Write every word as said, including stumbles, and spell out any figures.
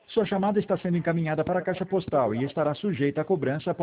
Sua chamada está sendo encaminhada para a caixa postal e estará sujeita a cobrança